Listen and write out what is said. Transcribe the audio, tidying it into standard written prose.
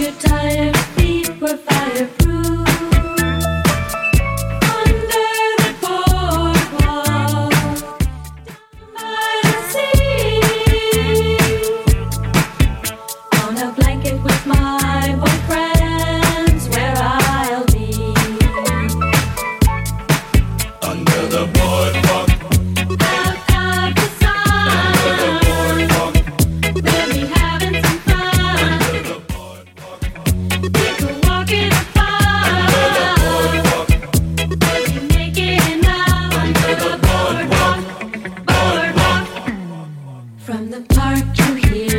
your tired feet were fireproof. Under the boardwalk, down by the sea, on a blanket with my boyfriends, where I'll be. Under the boardwalk, Out of the sun, under the boardwalk, we'll be having some fun. under the boardwalk, People walking the under the park, boardwalk, we'll be making love under the boardwalk, boardwalk. From the park you hear